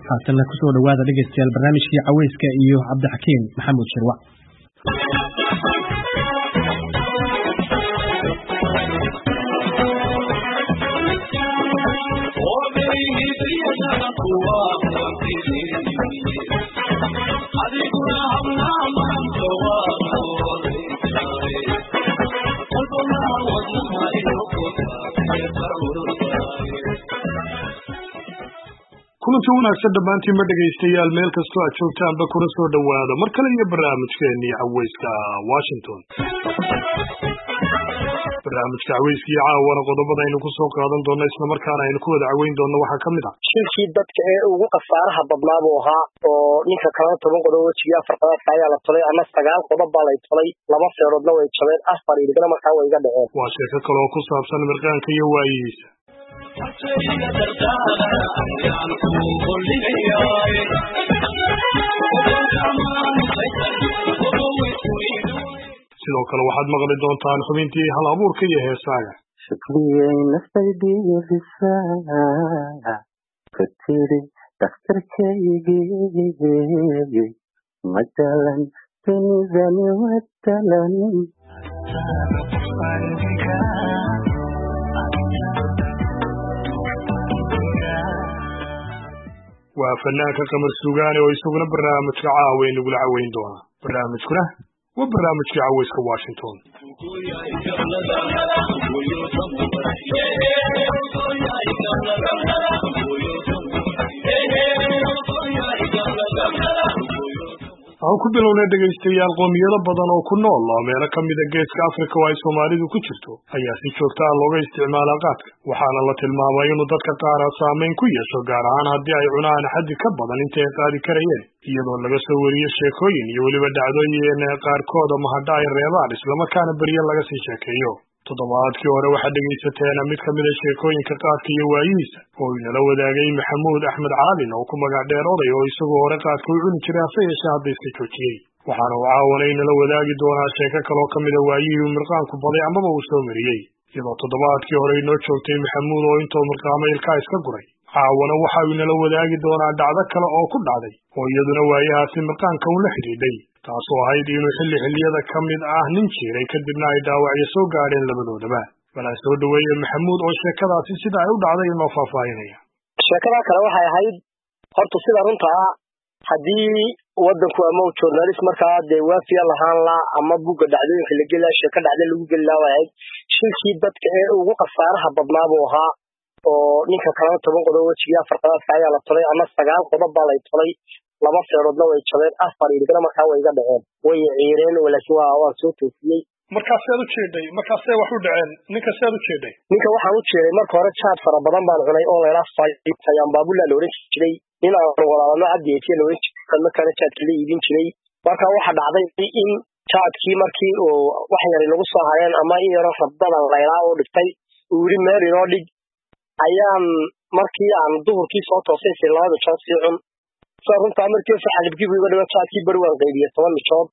haatan ku soo dhawaada dhageystayaal barnaamijkii caweyska iyo Cabdixakiin Maxamuud Shirwac. kulanti wanaagsan dhammaantiin ma dhagaystayaal meel kastoo aad joogtaanba kuna soo dhawaada mar kale iyo barnaamijkeennii caweyska Washington. barnaamijka caweyska iyo caawana qodobada aynu ku soo qaadan doonno isla markaana aynu ku wada caweyn doonno waxaa ka mid ah shirkii dadka ee ugu qasaaraha badnaa buu ahaa oo ninka kale 10 qodob wejiga afar qadaadka ayaa la tolay ama 9 qodob baa la tolay laba feeroodna way jabeen afar idina markaa way iga dhaceen. waa sheeko kale oo ku saabsan mirqaanka iyo waayihiisa sidoo kale waxaad maqli doontaan xubintii hal abuurka iyo heesaaga shukriye nafaydiyo bisaa katiri daktarkaygi matalan tunizani watalan waa fanaanka Qamar Suugaane oo isaguna barnaamijka caaweyn nagula caweyn doona barnaamijkuna waa barnaamijka caweyska Washington. waxaan ku bilownay dhagaystayaal qoomiyado badan oo ku nool meelo ka mid ah geeska Afrika oo ay Soomaalidu ku jirto ayaa si joogto ah looga isticmaalaa qaadka waxaana la tilmaamay inuu dadka qaar saameyn ku yeesho gaar ahaan haddii ay cunaan xaddi ka badan inta ay qaadi karayeen iyadoo laga soo wariyo sheekooyin iyo weliba dhacdooyin qaarkood ama hadda ay reebaan islamarkaana beriya laga sii sheekeeyo. toddobaadkii hore waxaa dhegaysateen mid ka mid ah sheekooyinka qaadka iyo waayihiisa oo inala wadaagay Maxamuud Axmed Caalin oo ku magac dheer oday oo isagoo hore qaadka u cuni jiray hase yeeshee hadda iska joojiyey waxaana uu caawana inala wadaagi doonaa sheeko kale oo ka mid ah waayihii uu mirqaanku baday amaba uu soo mariyey iyadoo toddobaadkii hore inoo joogtay Maxamuud oo intuu mirqaamay ilkaa iska guray caawana waxa uu inala wadaagi doonaa dhacdo kale oo ku dhacday oo iyaduna waayahaasi mirqaanka uu la xidhiidhay taasoo ahayd inuu xilliyada ka mid ah nin jiray kadibna ay dhaawacyo soo gaadheen labadoodaba balaa soo dhaweeye Maxamuud oo sheekadaasi sida ay u dhacday inoo faahfaahinaya. sheekada kale waxay ahayd horta sida runta ah haddii wadanku ama journalist markaa dee waafiya lahaan la ama buga dhacdooyinka la gelaa sheeko dhacda lagu gelaa shirkii dadka ee ugu qasaaraha badnaa buu ahaa oo ninka kale 10 qodob wejiga afar qadaadka ayaa la tolay ama 9 qodob baa la tolay laba feeroodna way jabeen afar idina markaa way iga dhaceen way ciireen walaakiin waa soo toosiyay markaas aad u jeeday markaas ay wax u dhaceen ninka aad u jeeday ninka waxaan u jeeday marka hore chaad fara badan baan cunay oo leela sayaan baabula la oran jiray in aan walaalno cadeeyay la oran jiray markaa chaadka la iibin jiray marka waxa dhacday in chaadkii markii oo wax yar lagu soo hareen ama in yar rabdada leela oo dhigtay uu yiri meel inoo dhig ayaan markii aan duhurkii soo toosay si labada chaad si cun runta markii saxibkii uga dhaw chaadkii barwaan qaybiye 10 mijood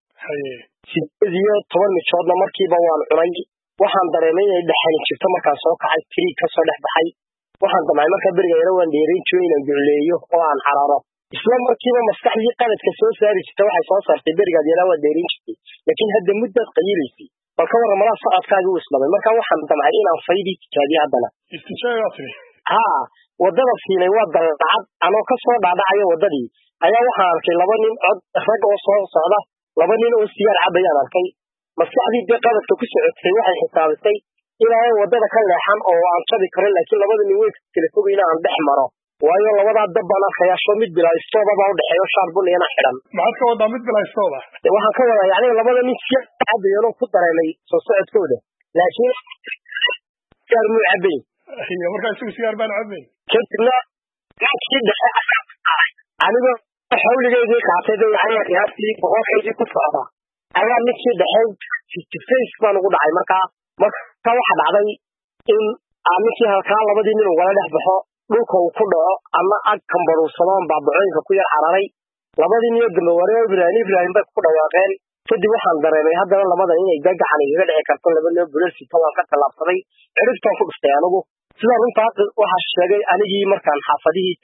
sidoo 10 mijoodna markiiba waan cunay waxaan dareemay inay dhaxan jirto markaan soo kacay tiri ka soo dhex baxay waxaan damay markaa bariga yar waan dheerin jiray inaan guuleeyo oo aan xaraaro isla markiiba maskaxdii qaladka soo saari jirtay waxay soo saartay bariga yar waan dheerin jiray laakiin hadda muddo qayilisay balka waramada socodkaaga u islamay markaa waxaan damay inaan faydi tijaadiyo haddana istijaabati wadada siinay waa dalcad anoo ka soo dhaadhacayo wadadii ayaa waxaan arkay laba nin cod rag oo soo socda laba nin oo sigaar cabayaan arkay maskaxdii qaladka ku socotay waxay xisaabtay ilaa wadada ka leexan oo aan tabi karin laakiin labada nin way kala fogayna aan dhex maro waayo labada dabban arkayasho mid bilaystooda baa u dhaxeeyo shaarbun iyana xiran maxaad ka wadaa mid bilaystooda waxaan ka wadaa yacni labada nin sigaar cabayaan ku dareemay soo socodkooda laakiin sigaar muu cabay iyo markaa isagu sigaar baan cabay kadibna si dhexe aniga xawligeedii qaatay yani qiyaastii boqolkeedii ku socda ayaa mid si dhexe face baan ugu dhacay marka waxa dhacday in aankii halkaa labadii nin wada dhex baxo dhulka uu ku dhaco ama ag kambaruusadaan baabacooyinka ku yar cararay labadii nin dambe waree Ibrahim bay ku dhawaaqeen kadib waxaan dareemay haddana labadan inay gacan iga dhici karto laba loo bulsi tawan ka talaabsaday ciriftan ku dhistay anigu sida runta waxa sheegay anigii markaan xaafadihii tagay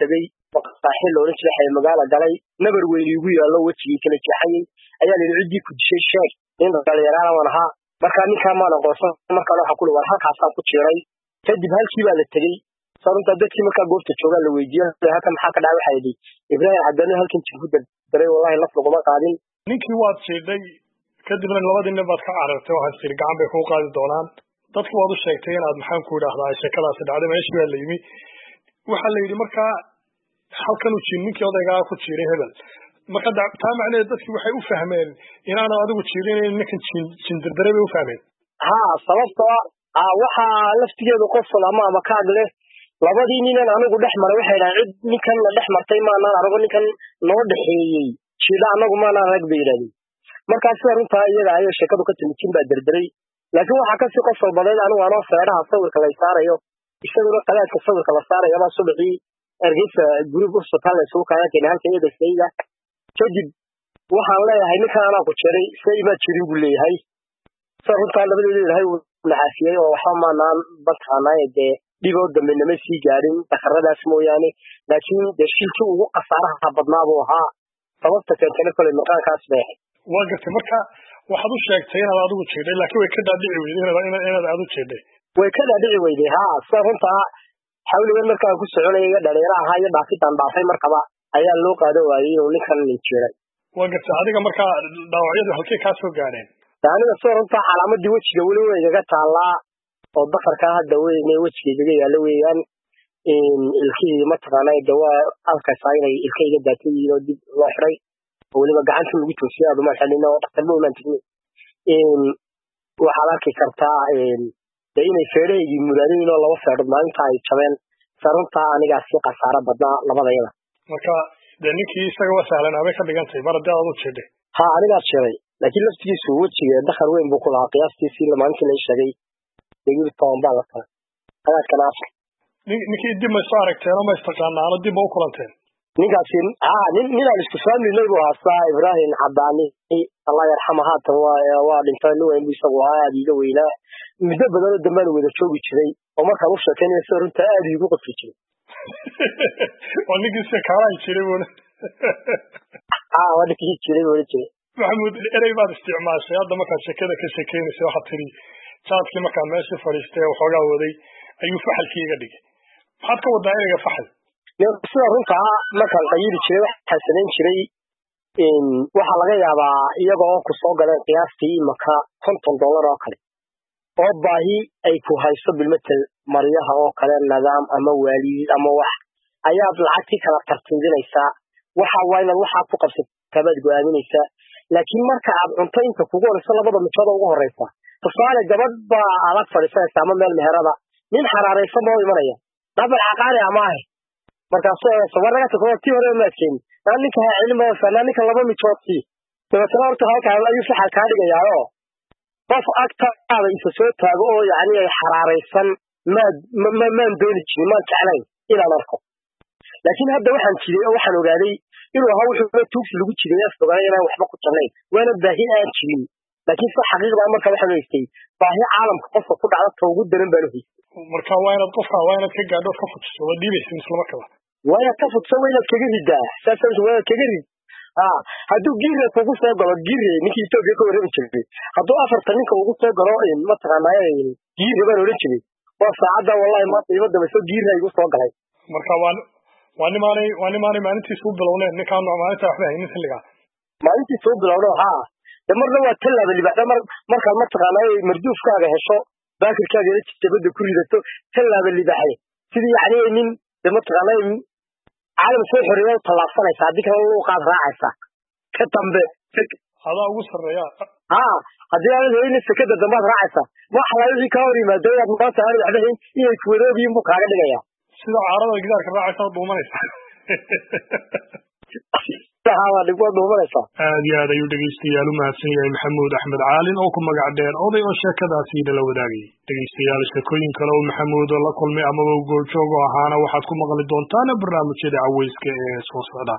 maqaaxi loolan jiray xay magaala galay nabar weyn igu yaallo wejigii kala jeexayay ayaa la ciidii ku dishay sheeg in dhalinyarada waan ahaa markaa ninkaa maan aqoonsan markaa waxa ku war halkaasaan ku jiray kadib halkii baa la tegey sababta dadkii markaa goobta joogaa la weydiiyay halka maxaa ka dhacay waxa yidhi Ibrahim Cadani halkan jinku daray wallahi laf laguma qaadin ninkii waad sheegay kadibna labadii nin baad ka carartay waxaad tiri gacan bay kuu qaadi doonaan dadku waad u sheegtay inaad maxaan ku idhaahdaa sheekadaasi dhacday meeshii baa la yimi waxaa la yidhi markaa halkan uu jirin ninkii odaygaa ku jiray hebel marka taa macnaheed dadkii waxay u fahmeen inaanu adigu jirin ninkan jindirdaray bay u fahmeen sababtoo waxaa laftigeedu qosol ama kaag leh labadii ninan anigu dhex maray waxay dhahaan cid ninkan la dhex martay maanaan arago ninkan noo dhexeeyey jida anagu maanaan rag bay yidhahdeen markaa sida runtaa iyaga ayay sheekadu ka timid jin baa derderay laakiin waxaa kasii qosol badeed anigu anoo feedhaha sawirka la saarayo isaguna qadaadka sawirka la saarayo baa subaxii Hargeysa group hospital ee soo kala keenay halka iyada sayda kadib waxaan leeyahay ninkan anaa ku jiray say ma jirin buu leeyahay sababta labadeeda ilaahay uu naxaafiyay oo waxa maanaan badkaanay dhiboo dambe nama sii gaarin takaradaas mooyaane laakiin shilkii ugu qasaaraha badnaa buu ahaa sababta keentay kale maqaankaas bay waa gartay marka waxaad u sheegtay inaad adigu jeeday laakiin way ka dhaadhici weyday inaad aad u jeeday way ka dhaadhici weyday sababta xawligan markaan ku soconayay dhalinyaro ahaa iyo dhaafitaan dhaafay markaba ayaa loo qaadan waayay inuu ninkan jiray waa gartay adiga markaa dhaawacyadu halkee kaa soo gaadheen aniga soo runtaa calaamadii wejiga weli way igaga taallaa oo dakarka hadda weynay wejiga igaga yaallo weeyaan ilkihii mataqaanaa dawaa halkaasa inay ilka iga daatay iyo dib loo xiray oo weliba gacanta lagu toosiyay aaduma xelin oo dhaqtarba imaan jirin waxaad arki kartaa dee inay feedhahaygii muraadeen oo laba feedhood maalinta ay jabeen saruntaa anigaa sii khasaaro badnaa labadayada marka dee ninkii isaga waa sahlanaabay ka dhigantay mar haddii aad u jeeday anigaa jeeday laakiin laftigiisu wejiga dakar weyn buu ku lahaa qiyaastiisii maalintii la sheegay degir toban baa la tahay qadaadkana afar ninkii dib ma soo aragteen oo ma istaqaanaano dib ma u kulanteen ninkaasi ninaan isku faamilnay buu haastaa Ibrahim Cadani Allah yarxama haatan waa dhintay nin weyn buu isagu aad iga weynaa muddo badan oo dambaan wada joogi jiray oo markaan u sheekeynay soo runta aad igu qofki jiray waa ninkii si kaalay jiray buu waa ninkii jiray buu jiray maxamuud erey baad isticmaashay hadda markaad sheekada ka sheekeynaysa waxaad tiri jaadkii markaan meesha fadhiistay waxoogaa waday ayuu faxalkii iga dhigay maxaad ka wadaa ereyga faxal sida runtaa markaan qayiri jiray waxaan samayn jiray waxaa laga yaabaa iyaga oo ku soo galeen qiyaastii imaka $50 oo kale oo baahi ay ku hayso bilmatal maryaha oo kale nidaam ama waalid ama wax ayaad lacagtii kala tartiibinaysaa waxa waa inaad waxaad ku qabsataa baad go'aaminaysaa laakiin marka aad cunto inta kugu horeysa labada mijood ugu horeysa tusaale gabadh baa adag fadhiisanaysa ama meel meherada nin xaraaraysan baa imanaya dabal caqaari ama ah markaasoo sabaraga tago tii hore ma keen ninka ha cilmi oo ninka laba mijood si sababta horta halkaan ayuu saxal ka dhigayaa qof agtaada isa soo taago oo yaani ay xaraaraysan ma dooni jirin ma jeclayn inaan arko laakiin hadda waxaan jiray oo waxaan ogaaday inuu ahaa wuxuu tuugsi lagu jiray afdogaay inaan waxba ku janayn waana baahi aan jirin laakiin sax xaqiiqda marka waxaan haystay baahi caalamka qofka ku dhacda ugu daran baan haystay marka waa inaad ka gaadho ka fujiso waa dhiibaysa isla markaa waa inaad ka fujiso waa inaad kaga ridaa saasaan waa kaga rid hadduu giire kugu soo galo giire ninkii Itoobiya ka wareemi jiray hadduu afartan ninka ugu soo galo mataqaanaa giire baan oran jiray waa saacada wallahi ma qiimada ma soo giire igu soo galay marka waa nimaanay maalintii soo bilowneed ninkaan maalinta waxba haynin xilliga maalintii soo bilowno marna waa talaaba libaax marka mataqaanaa marduufkaaga hesho baakirkaaga jabada ku ridato talaaba libaaxay sidii yaani nin mataqaanaa caalam soo xoreeyo talaabsanaysa hadii kale loo qaad raacaysa ka dambe hada ugu sareeya hadii aad leeyahay sekada dambaad raacaysa waxa la wixii ka hor yimaado aad maanta aan waxba hayn inay ku wareebiin buu kaaga dhigaya sida caarada gidaarka raacaysa dhuumanaysa aad iyo aad ayuu dhegeystayaal u mahadsan yahay Maxamuud Axmed Caalin oo ku magac dheer oday oo sheekadaasi la wadaagay dhegeystayaal sheekooyin kale oo Maxamuud la kulmay ama uu gooljoog ahaana waxaad ku maqli doontaan barnaamijyada caweyska ee soo socda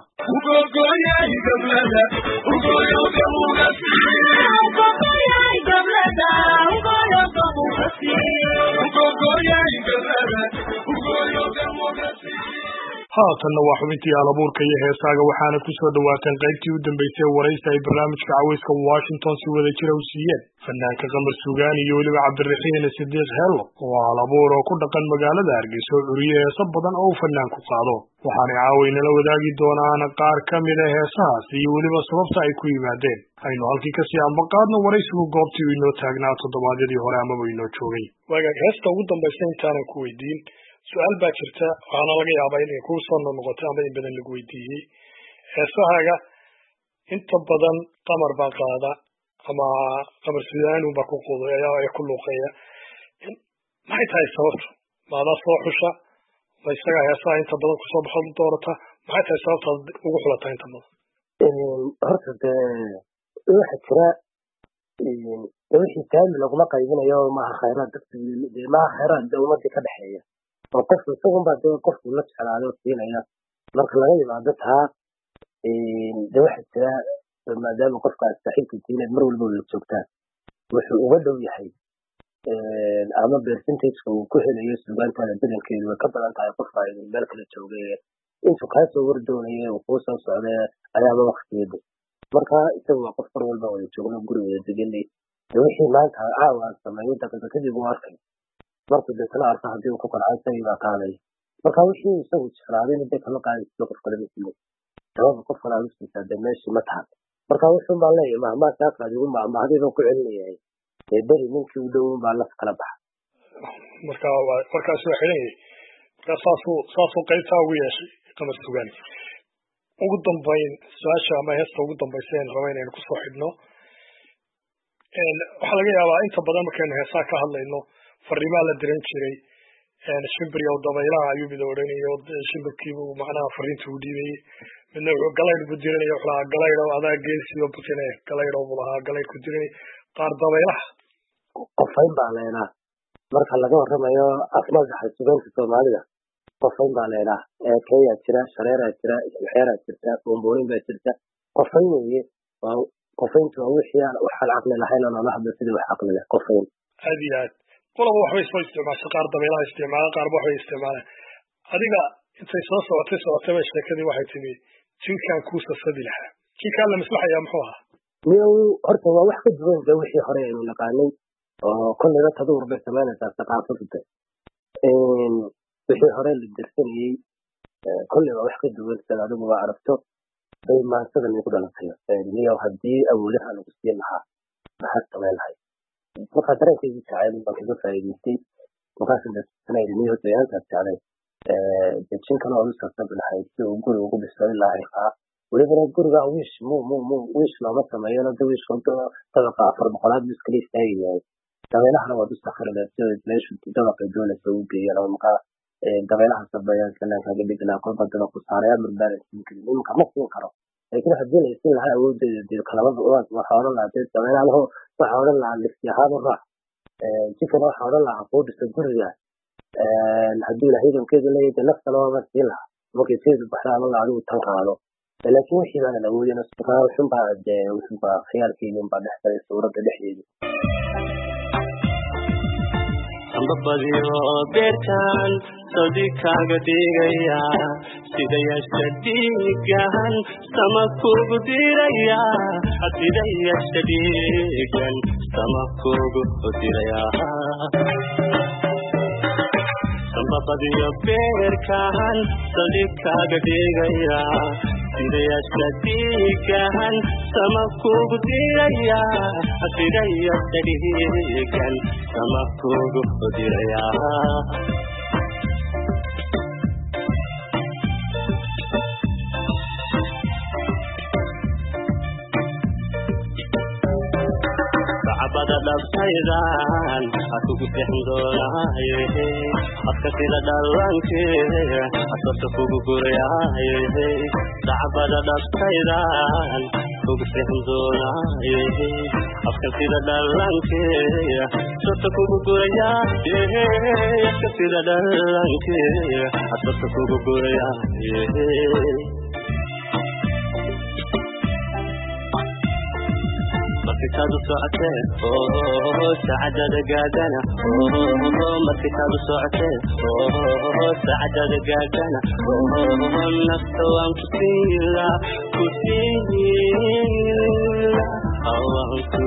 haatanna waa xubintii halabuurka iyo heesaaga waxaana ku soo dhawaateen qaybtii u dambeysay waraysi ay barnaamijka cawayska Washington si wada jira u siiyeen fanaanka Qamar Suugaan iyo weliba Cabdiraxiin Sidiiq Hello oo halabuur oo ku dhaqan magaalada Hargeysa oo curiye heeso badan oo fanaanku qaado waxaana caawayna la wadaagi doonaan qaar ka mid ah heesahaas iyo weliba sababta ay ku yimaadeen aynu halkii ka sii ambaqaadno waraysigu goobtii inoo taagnaa toddobaadyadii hore amaba inoo joogay waaga heesta ugu dambaysa intaanan ku weydiin su-aal baa jirta waxaana laga yaabaa inay kuu soo noqnoqoto ama in badan lagu weydiiyey heesahaaga inta badan qamar baa qaada ama Qamar Suugaan baa ku qodoya ee ku luuqeeya maxay tahay sababtu maadaa soo xusha ma isaga heesaha inta badan kusoo baxo doorata maxay tahay sababta ugu xulata inta badan horta waxa jira wixii taami laguma qaybinayo maaha khayraad maaha khayraad ummadii ka dhexeeya oo qofku isagun baa qofku la jeclaado siinaya marka laga yimaado taa waxa jira maadaama qofkaas saaxiibkiisa mar walba la joogtaa wuxuu uga dhow yahay ama percentage-ka uu ku helayo suugaantada bedelkeedu way ka badan tahay qofka meel kala joogay intuu kaa soo wardoonayo uu kuu soo socday ayaaba waqtigeeda marka isagu waa qof mar walba wada joogno guri wada deganay wixii maanta caawa aan sameeyo daqiiqa kadib uu arkay markuu deetana arka haddii uu ku qancay isagii baa qaadaya marka wixii isagu jeclaaday midda kama qaadayso qof kale masiimo sababta qof kale aad u siisaa dee meeshii ma tahan marka wuxuu baan leeyahay mahmaa kaa qaadigu mahmahdayba ku celinayahay beri ninkii u dhow baa laf kala baxa markaas waa xiran yahay markaa saasuu qaybtaa ugu yeeshay Qamar Suugaan ugu dambayn su-aasha ama heesta ugu dambaysa aan raba inaynu kusoo xidhno waxaa laga yaabaa inta badan markaynu heesaa ka hadlayno fariimaa la diran jiray shimbir iyo dabaylaha ayuu mid odhanayo shimbirkiibu macnaha fariinta u dhiibayay midna wuxuu galaydh bu diranaya wuxuu lahaa galaydho adaa geesiyo butine galaydho buu lahaa galaydh ku diranay qaar dabaylaha qofayn baa leenaa marka laga warramayo afmadaxa suugaanta soomaalida qofayn baa leenaa eekeeyaa jira shareeraa jira isbuxeeraa jirta boonboonin baa jirta qofayn weeye qofayntu waa wixii waxaan caqli lahayn oo nala hadlo sidii wax caqli leh qofayn aad iyo aad qolaba waxbay soo isticmaashay qaar dabaylaha isticmaala qaarba waxbay isticmaalaan adiga intay soo socotay bay sheekadii waxay timi jinkaan kuu sasadi lahaa jinkaan la maslaxayaa muxuu ahaa miyow horta waa wax ka duwan de wixii hore aynu naqaanay oo kollayba taduur bay samaynaysaa saqaafadda wixii hore la dirsanayey kolley waa wax ka duwan sida adigu waa aragto bay maansadan igu dhalatay miyow haddii awoodaha lagu siin lahaa maxaad samayn lahay markaa dareenkaygu jacayl baan kaga faa'iidaystay markaasanayi miyow dayaantaad jeclay jinkan oo usasabi lahayd si uu guri ugu dhiso ilaa ay qaa welibana guriga wiish wiish looma sameeyona de wiishka dabaqa 400 buu iskala istaagi yahay dabeelahana waad u sakhri lahayd sida meeshu dabaqay doonaysa u geeyaan oo markaa dabeelaha sabayaan kanaankaga dhignaa kolba dabaqa saaraya balbalance imka ma siin karo laakiin haddii la siin lahaa awoodeeda dee kalabada waxaa odhan lahaa dee dabeelaha waxaa odhan lahaa lifti ahaan u raac jinkana waxaa odhan lahaa kuu dhisa guriga haddii ilaah ciidankeeda leeyahay dee naftana waaba siin lahaa markay seedu baxdaa odhan lahaa adigu tan qaado laakiin wixii baanan awoodin wuxunbaa dee wuxunbaa khiyaalkeydin baa dhex galay suuradda dhexdeeda ambabadiyo beertan sodikaaga dhigaya sida yeesha dhiigan sama kugu diraya sida yeesha dhiigan sama kugu diraya ambabadiyo beerkan sodikaaga dhigaya sida yeesha dhiigan sama kugu diraya sida yeesha dhiigan sama kugu diraya bacbada dhabtaydan akugu sexin doonaaye afka sida dhalanke asabta kugu gurayaaye bacbada dhabtaydan kugu sexin doonaaye afka sida dhalanke asabta kugu gurayaaye afka sida dhalanke asabta kugu gurayaaye markitaadu socotee saacadada gaadhana markitaadu socotee saacadada gaadhana nafta waan ku siila waan ku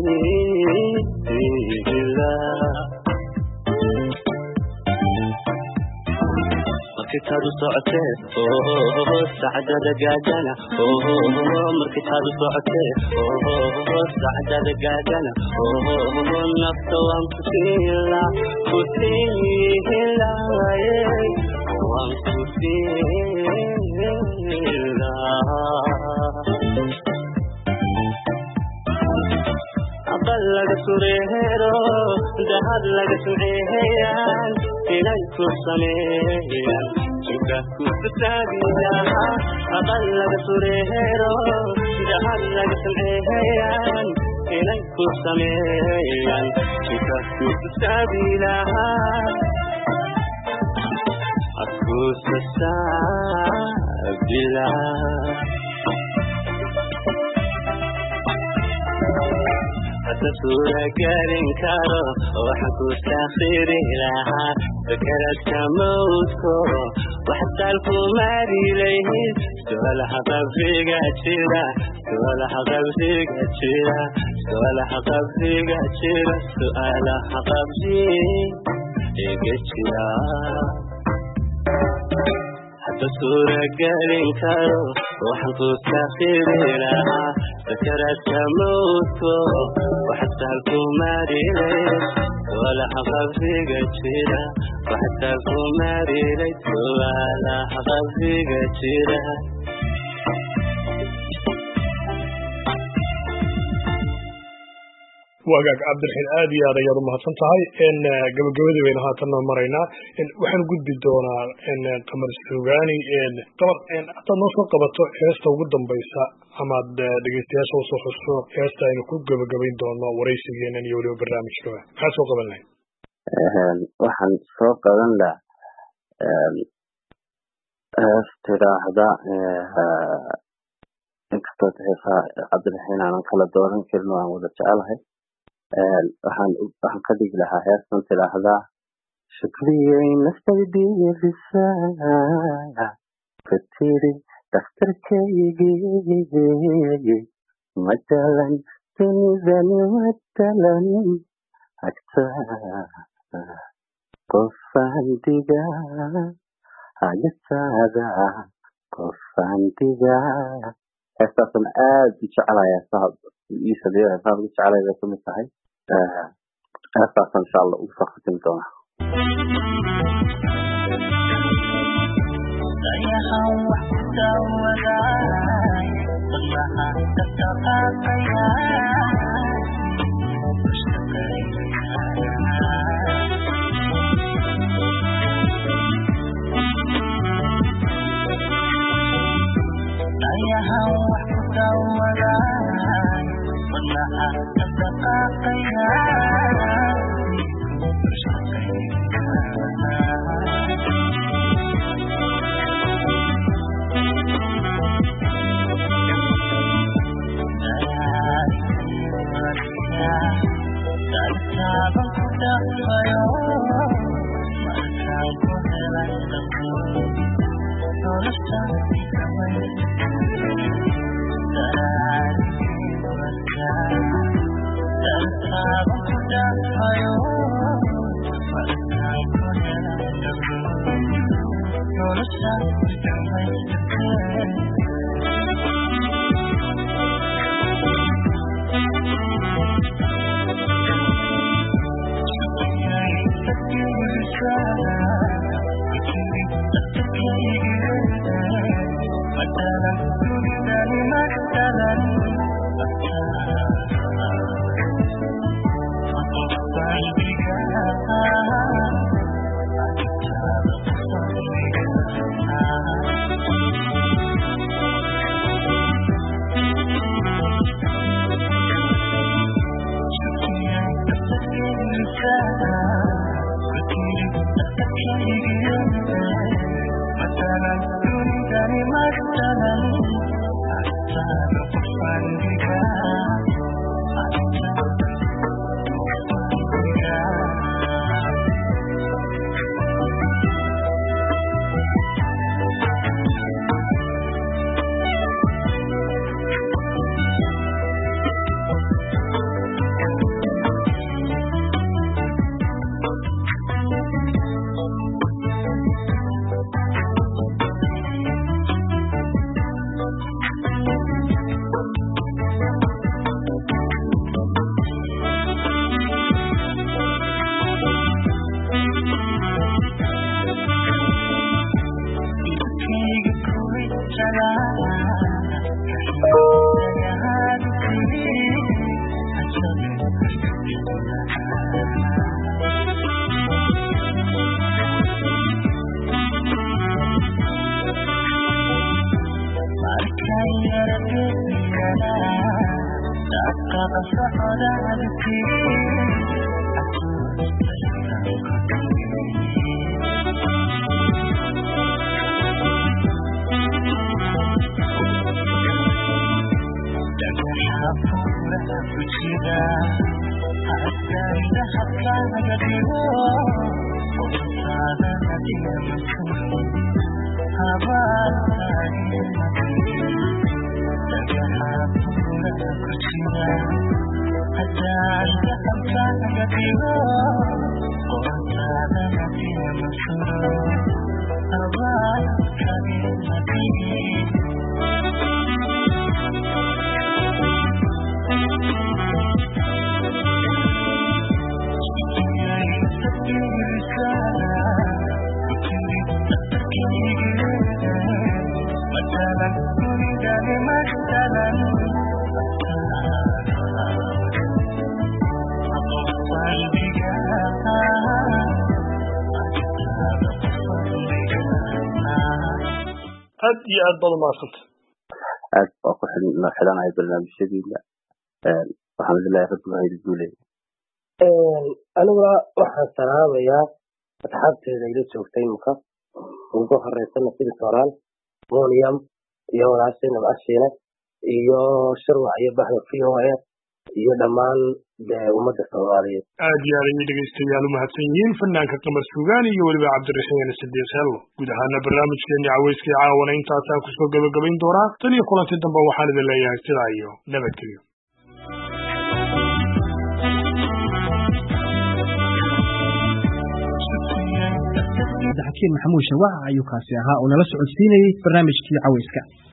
siila markitaadu socotee saacadada gaadhana markitaadu socotee saacadada gaadhana nafta waan ku siila waan ku siila aqal laga sureero dahad laga suceeyaan inay ku sameeyaan jika ku taabiyaa aqal laga sureero dahad laga suceeyaan inay ku sameeyaan jika ku taabiyaa aku sesabila سورة قارن كارو وحكو ساخيري لها فكرت موتكو وحتى الكماري ليه سؤال حقب في قاتشيرا سؤال حقب في قاتشيرا سؤال حقب في قاتشيرا سؤال حقب في قاتشيرا حتى سورة قارن كارو وحكو ساخيري لها فكرت موتكو وحتى الكماري ليش ولا حقب في قتيرة وحتى الكماري ليش ولا حقب في قتيرة wagaag cabdiraxiin aad iyo aad ayaad umahadsan tahay gabagabadii baynu haatanna maraynaa waxaan gudbi doonaa qamar suugaani qamar haddaad noo soo qabato heesta ugu dambaysa amaad dhegeystayaasha usoo xuso heesta aynu ku gabagabayn doono waraysigeenan iyo weliba barnaamijkaba maxaad soo qaban lahayd waxaan soo qaban lahaa hees tiraahda inkastoo heesaa cabdiraxiin aanan kala dooran karin oo aan wada jecelahay waxaan ka dhigi lahaa heestan tiraahdaa shukriyey naftaydiyadisaa ka tiri dhakhtarkaygii matalan dunidani matalan agtaa qofaan digaa hagataada qofaan digaa heestaasan aad u jecelahay heesaha iisaliyo heesaha ugu jecelay bay kamid tahay heestaasan insha allah ugu soo khatimi doonaa dayahan wax ku daawadaay dadlaha dadaqaaqaya dayahan wax ku daawadaay dadlaha dadaqaaqaya مثلا aad iyo aad baad umahadsanta aad oo ku xidhanaya barnaamijyadiina waxaan leeyahay rabbiga haydi guuley aniguna waxaan salaamayaa asxaabteeda ila joogtay imika ugu horeysana sida sooraan monium iyo walaashayna ashiine iyo shirwac iyo baxda VOA iyo dhammaan ummadda Soomaaliyeed aad iyo aad ayay dhegeystayaal umahadsan yihiin fanaanka Qamar Suugaan iyo weliba Cabdiraxiin Sidiiq Hello guud ahaan barnaamijkeena caweyska caawana intaasaan ku soo gabagabayn doonaa tan iyo kulanti dambe waxaan idin leeyahay sidaa iyo nabadgelyo Cabdixakiin Maxamuud Shawaac ayuu kaasi ahaa oo nala socodsiinayay barnaamijkii caweyska